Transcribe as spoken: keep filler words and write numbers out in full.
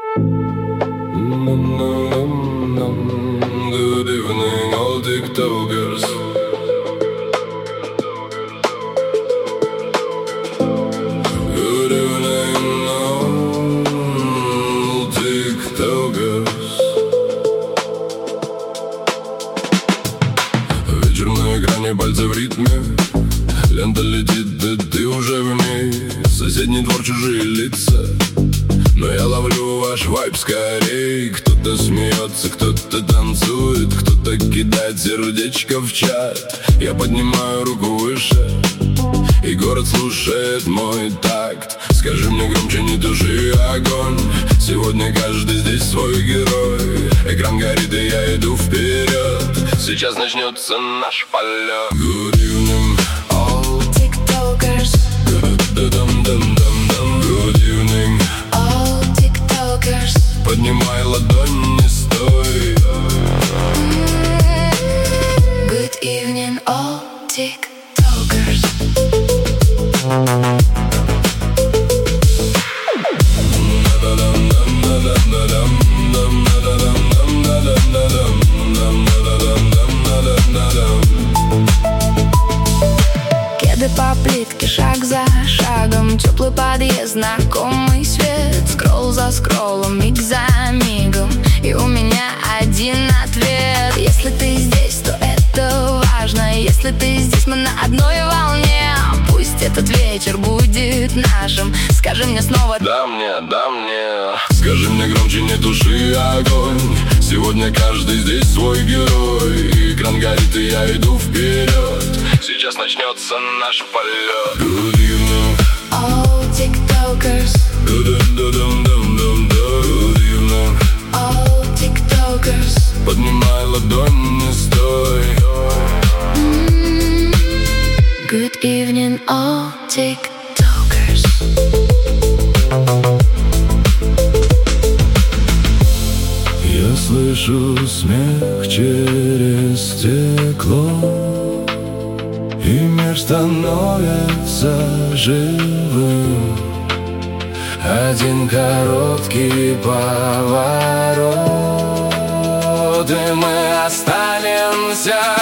Good evening, all TikTokers. Good evening, all TikTokers. Вечер на экране, пальцы в ритме. Лента летит, да ты уже в ней. Соседний двор, чужие лица, но я ловлю ваш вайб скорей. Кто-то смеется, кто-то танцует, кто-то кидает сердечко в чат. Я поднимаю руку выше, и город слушает мой такт. Скажи мне громче, не туши огонь. Сегодня каждый здесь свой герой. Экран горит, и я иду вперед. Сейчас начнется наш полет. Good evening, all TikTokers. Дам-дам-дам-дам. Good evening, All TikTokers. поднимай ладонь, не стой. Good evening, all TikTokers. Кеды по плитке, шаг за шагом, теплый подъезд, знакомый свет. Скролл за скроллом, миг за мигом, и у меня один ответ. Если ты здесь, то это важно. Если ты здесь, мы на одной волне. Пусть этот вечер будет нашим. Скажи мне снова: да мне, да мне. Скажи мне громче, не туши огонь. Сегодня каждый здесь свой герой. Экран горит, и я иду вперед. Сейчас начнется наш полет. Good evening, all TikTokers. Good evening, All TikTokers. поднимай ладонь, не стой. Mm. Good evening, all TikTokers. Я слышу смех через стекло, и мир становится живым. Один короткий поворот, и мы останемся